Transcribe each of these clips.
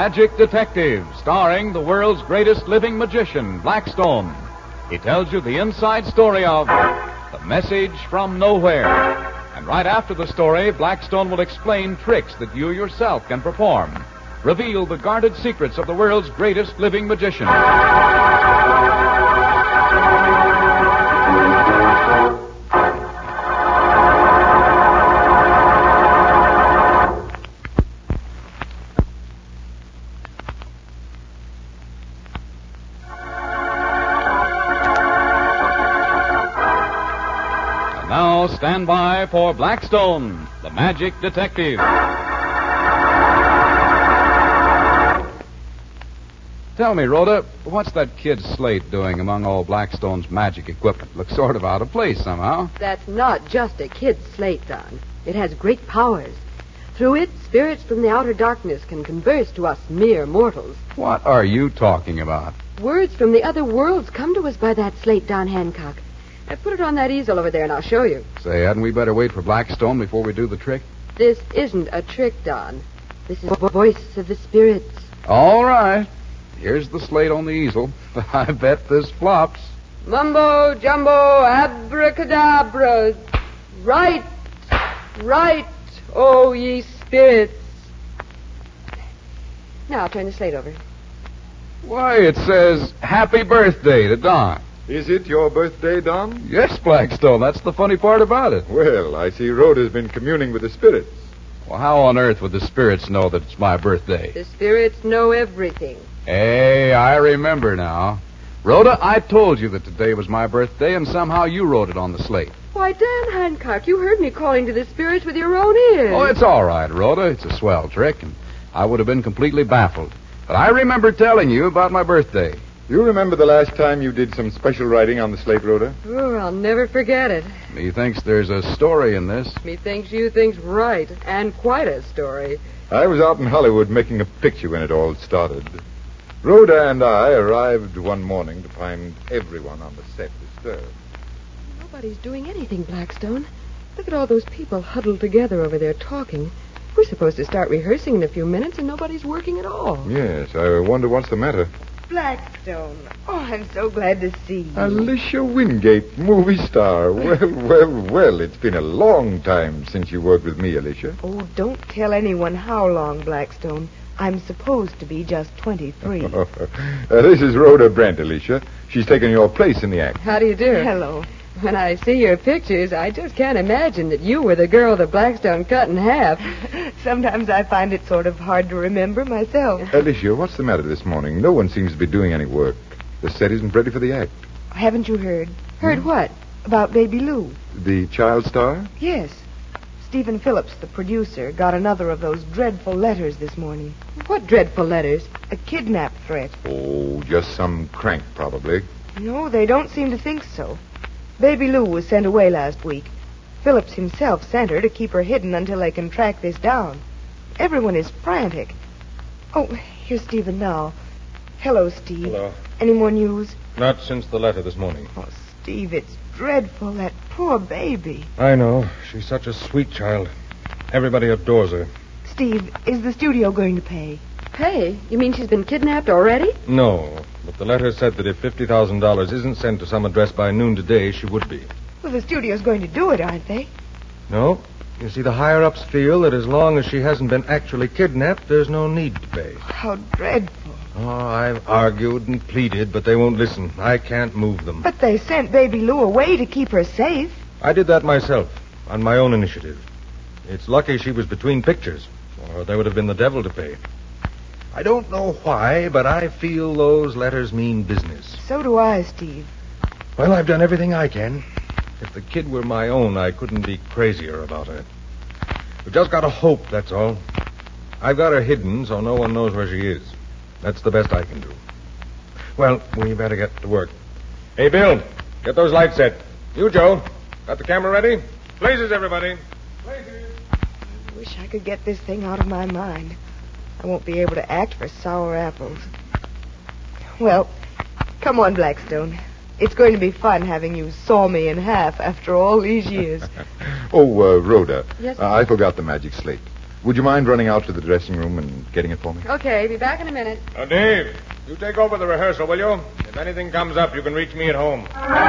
Magic Detective, starring the world's greatest living magician, Blackstone. He tells you the inside story of The Message from Nowhere. And right after the story, Blackstone will explain tricks that you yourself can perform. Reveal the guarded secrets of the world's greatest living magician. Now stand by for Blackstone, the Magic Detective. Tell me, Rhoda, what's that kid Slate doing among all Blackstone's magic equipment? Looks sort of out of place somehow. That's not just a kid's slate, Don. It has great powers. Through it, spirits from the outer darkness can converse to us mere mortals. What are you talking about? Words from the other worlds come to us by that slate, Don Hancock. I put it on that easel over there, and I'll show you. Say, hadn't we better wait for Blackstone before we do the trick? This isn't a trick, Don. This is the voice of the spirits. All right. Here's the slate on the easel. I bet this flops. Mumbo, jumbo, abracadabra. Right, oh ye spirits. Now I'll turn the slate over. Why, it says, Happy Birthday to Don. Is it your birthday, Don? Yes, Blackstone. That's the funny part about it. Well, I see Rhoda's been communing with the spirits. Well, how on earth would the spirits know that it's my birthday? The spirits know everything. Hey, I remember now. Rhoda, I told you that today was my birthday, and somehow you wrote it on the slate. Why, Dan Hancock, you heard me calling to the spirits with your own ears. Oh, it's all right, Rhoda. It's a swell trick, and I would have been completely baffled. But I remember telling you about my birthday. You remember the last time you did some special writing on the slate, Rhoda? Oh, I'll never forget it. Methinks there's a story in this. Methinks you think's right, and quite a story. I was out in Hollywood making a picture when it all started. Rhoda and I arrived one morning to find everyone on the set disturbed. Nobody's doing anything, Blackstone. Look at all those people huddled together over there talking. We're supposed to start rehearsing in a few minutes, and nobody's working at all. Yes, I wonder what's the matter. Blackstone. Oh, I'm so glad to see you. Alicia Wingate, movie star. Well, it's been a long time since you worked with me, Alicia. Oh, don't tell anyone how long, Blackstone. I'm supposed to be just 23. This is Rhoda Brent, Alicia. She's taken your place in the act. How do you do? Hello. When I see your pictures, I just can't imagine that you were the girl that Blackstone cut in half. Sometimes I find it sort of hard to remember myself. Alicia, what's the matter this morning? No one seems to be doing any work. The set isn't ready for the act. Haven't you heard? Heard what? About Baby Lou. The child star? Yes. Stephen Phillips, the producer, got another of those dreadful letters this morning. What dreadful letters? A kidnap threat. Oh, just some crank, probably. No, they don't seem to think so. Baby Lou was sent away last week. Phillips himself sent her to keep her hidden until they can track this down. Everyone is frantic. Oh, here's Stephen now. Hello, Steve. Hello. Any more news? Not since the letter this morning. Oh, Steve, it's dreadful. That poor baby. I know. She's such a sweet child. Everybody adores her. Steve, is the studio going to pay? Hey, you mean she's been kidnapped already? No, but the letter said that if $50,000 isn't sent to some address by noon today, she would be. Well, the studio's going to do it, aren't they? No. You see, the higher-ups feel that as long as she hasn't been actually kidnapped, there's no need to pay. How dreadful. Oh, I've argued and pleaded, but they won't listen. I can't move them. But they sent Baby Lou away to keep her safe. I did that myself, on my own initiative. It's lucky she was between pictures, or there would have been the devil to pay. I don't know why, but I feel those letters mean business. So do I, Steve. Well, I've done everything I can. If the kid were my own, I couldn't be crazier about her. We've just got to hope, that's all. I've got her hidden so no one knows where she is. That's the best I can do. Well, we better get to work. Hey, Bill, get those lights set. You, Joe, got the camera ready? Blazes, everybody. Blazes. I wish I could get this thing out of my mind. I won't be able to act for sour apples. Well, come on, Blackstone. It's going to be fun having you saw me in half after all these years. Oh, Rhoda. Yes, sir? I forgot the magic slate. Would you mind running out to the dressing room and getting it for me? Okay, be back in a minute. Now, Dave, you take over the rehearsal, will you? If anything comes up, you can reach me at home.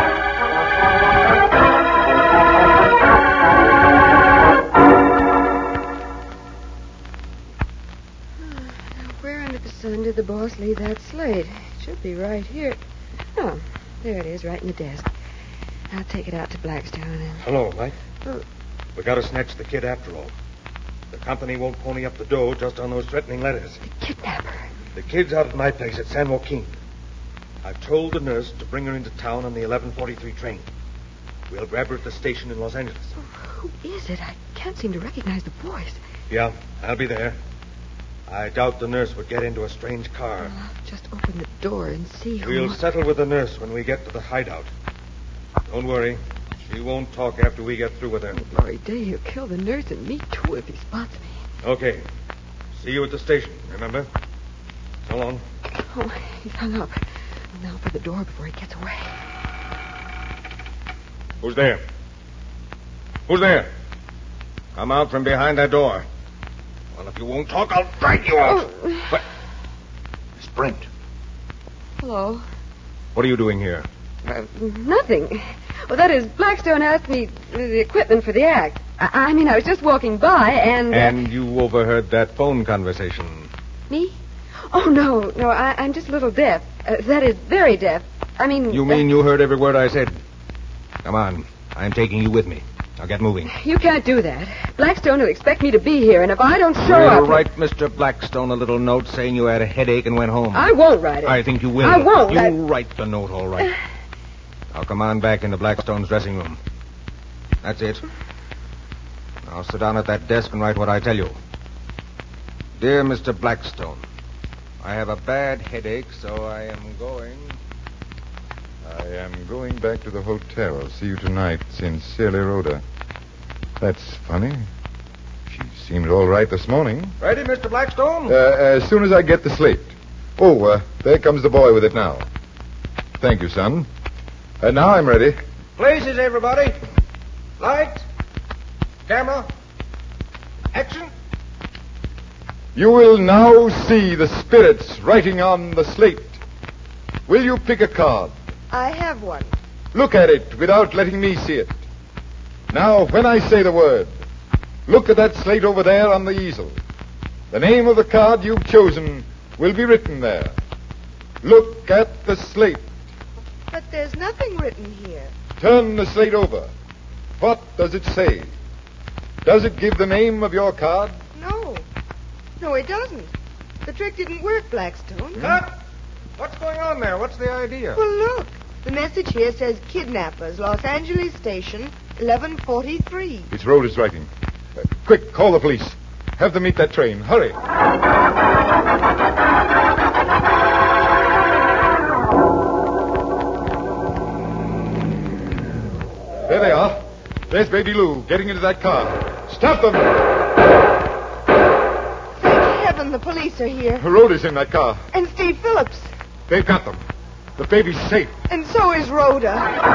Where under the sun did the boss leave that slate? It should be right here. Oh, there it is, right in the desk. I'll take it out to Blackstone and... Hello, Mike. Oh. We got to snatch the kid after all. The company won't pony up the dough just on those threatening letters. The kidnapper. The kid's out at my place at San Joaquin. I've told the nurse to bring her into town on the 11:43 train. We'll grab her at the station in Los Angeles. Oh, who is it? I can't seem to recognize the voice. Yeah, I'll be there. I doubt the nurse would get into a strange car. Well, I'll just open the door and see who... We'll settle with the nurse when we get to the hideout. Don't worry. She won't talk after we get through with her. Glory day, he'll kill the nurse and me, too, if he spots me. Okay. See you at the station, remember? So long. Oh, he's hung up. Now for the door before he gets away. Who's there? Who's there? Come out from behind that door. Well, if you won't talk, I'll drag you out. Oh. But... Miss Brent. Hello. What are you doing here? Nothing. Well, that is, Blackstone asked me the equipment for the act. I mean, I was just walking by and... And you overheard that phone conversation. Me? Oh, no. I'm just a little deaf. That is, very deaf. I mean... You mean you heard every word I said? Come on. I'm taking you with me. Now get moving. You can't do that. Blackstone will expect me to be here, and if I don't show We'll up... write Mr. Blackstone a little note saying you had a headache and went home. I won't write it. I think you will. I won't. You write the note, all right. Now come on back into Blackstone's dressing room. That's it. Now sit down at that desk and write what I tell you. Dear Mr. Blackstone, I have a bad headache, so I am going back to the hotel. I'll see you tonight. Sincerely, Rhoda. That's funny. She seemed all right this morning. Ready, Mr. Blackstone? As soon as I get the slate. Oh, there comes the boy with it now. Thank you, son. Now I'm ready. Places, everybody. Lights. Camera. Action. You will now see the spirits writing on the slate. Will you pick a card? I have one. Look at it without letting me see it. Now, when I say the word, look at that slate over there on the easel. The name of the card you've chosen will be written there. Look at the slate. But there's nothing written here. Turn the slate over. What does it say? Does it give the name of your card? No. No, it doesn't. The trick didn't work, Blackstone. Cut! What's going on there? What's the idea? Well, look. The message here says kidnappers, Los Angeles Station, 11:43. It's Rhoda's writing. Quick, call the police. Have them meet that train. Hurry. There they are. There's Baby Lou getting into that car. Stop them! Thank heaven the police are here. Rhoda's in that car. And Steve Phillips. They've got them. The baby's safe. And so is Rhoda.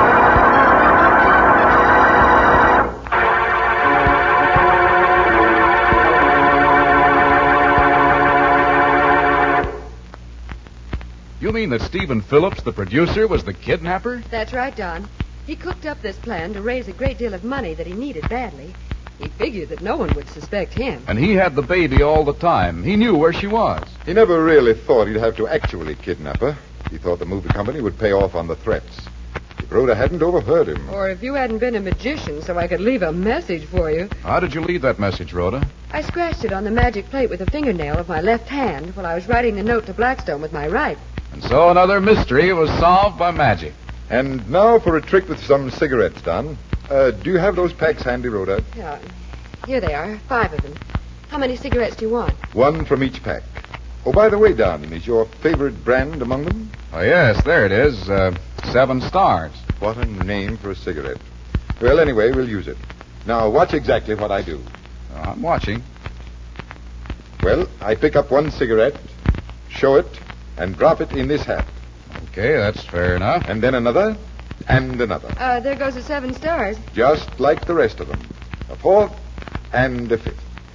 You mean that Stephen Phillips, the producer, was the kidnapper? That's right, Don. He cooked up this plan to raise a great deal of money that he needed badly. He figured that no one would suspect him. And he had the baby all the time. He knew where she was. He never really thought he'd have to actually kidnap her. He thought the movie company would pay off on the threats. If Rhoda hadn't overheard him. Or if you hadn't been a magician so I could leave a message for you. How did you leave that message, Rhoda? I scratched it on the magic plate with a fingernail of my left hand while I was writing the note to Blackstone with my right. And so another mystery was solved by magic. And now for a trick with some cigarettes, Don. Do you have those packs handy, Rhoda? Yeah. Here they are, 5 of them. How many cigarettes do you want? 1 from each pack. Oh, by the way, Don, is your favorite brand among them? Oh, yes, there it is. 7 stars. What a name for a cigarette. Well, anyway, we'll use it. Now, watch exactly what I do. I'm watching. Well, I pick up 1 cigarette, show it, and drop it in this hat. Okay, that's fair enough. And then another, and another. There goes the 7 stars. Just like the rest of them. A 4th and a 5th.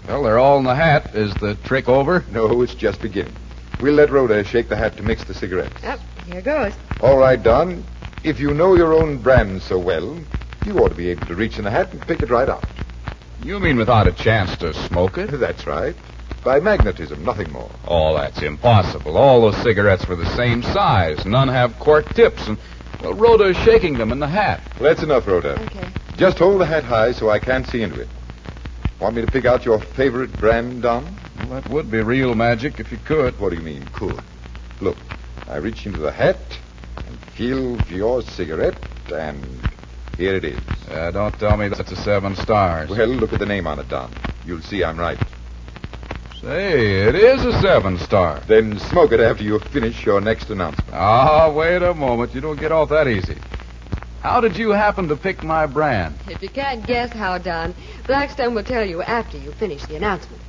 Well, they're all in the hat. Is the trick over? No, it's just beginning. We'll let Rhoda shake the hat to mix the cigarettes. Yep, here goes. All right, Don. If you know your own brand so well, you ought to be able to reach in the hat and pick it right out. You mean without a chance to smoke it? That's right. By magnetism, nothing more. Oh, that's impossible. All those cigarettes were the same size. None have cork tips, and well, Rhoda is shaking them in the hat. Well, that's enough, Rhoda. Okay. Just hold the hat high so I can't see into it. Want me to pick out your favorite brand, Don? Well, that would be real magic if you could. What do you mean, could? Look, I reach into the hat and feel for your cigarette, and here it is. Don't tell me that's a 7 stars. Well, look at the name on it, Don. You'll see I'm right. Say, it is a 7 star. Then smoke it after you finish your next announcement. Ah, wait a moment. You don't get off that easy. How did you happen to pick my brand? If you can't guess how, Don, Blackstone will tell you after you finish the announcement.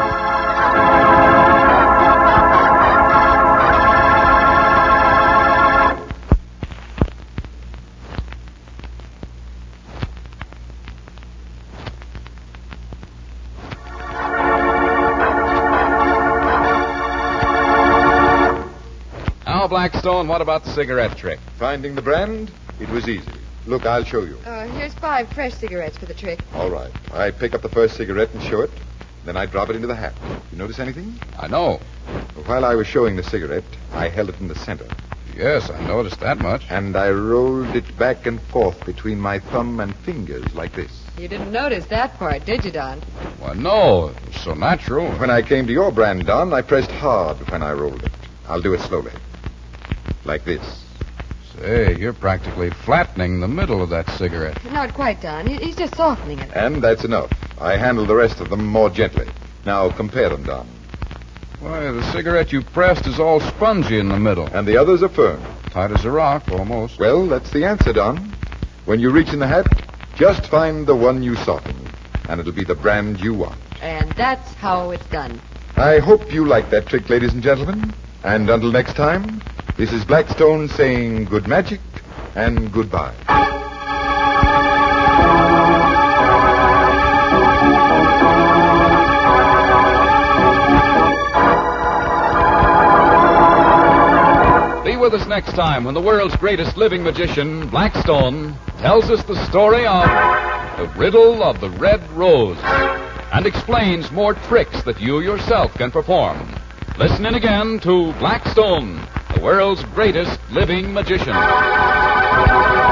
Now, Blackstone, what about the cigarette trick? Finding the brand? It was easy. Look, I'll show you. Here's 5 fresh cigarettes for the trick. All right. I pick up the first cigarette and show it. Then I drop it into the hat. You notice anything? I know. While I was showing the cigarette, I held it in the center. Yes, I noticed that much. And I rolled it back and forth between my thumb and fingers like this. You didn't notice that part, did you, Don? Well, no. It was so natural. When I came to your brand, Don, I pressed hard when I rolled it. I'll do it slowly. Like this. Say, you're practically flattening the middle of that cigarette. Not quite, Don. He's just softening it. And that's enough. I handle the rest of them more gently. Now compare them, Don. Why, the cigarette you pressed is all spongy in the middle. And the others are firm. Tight as a rock, almost. Well, that's the answer, Don. When you reach in the hat, just find the one you soften, and it'll be the brand you want. And that's how it's done. I hope you like that trick, ladies and gentlemen. And until next time, this is Blackstone saying good magic and goodbye. Be with us next time when the world's greatest living magician, Blackstone, tells us the story of the riddle of the red rose and explains more tricks that you yourself can perform. Listen in again to Blackstone, the world's greatest living magician.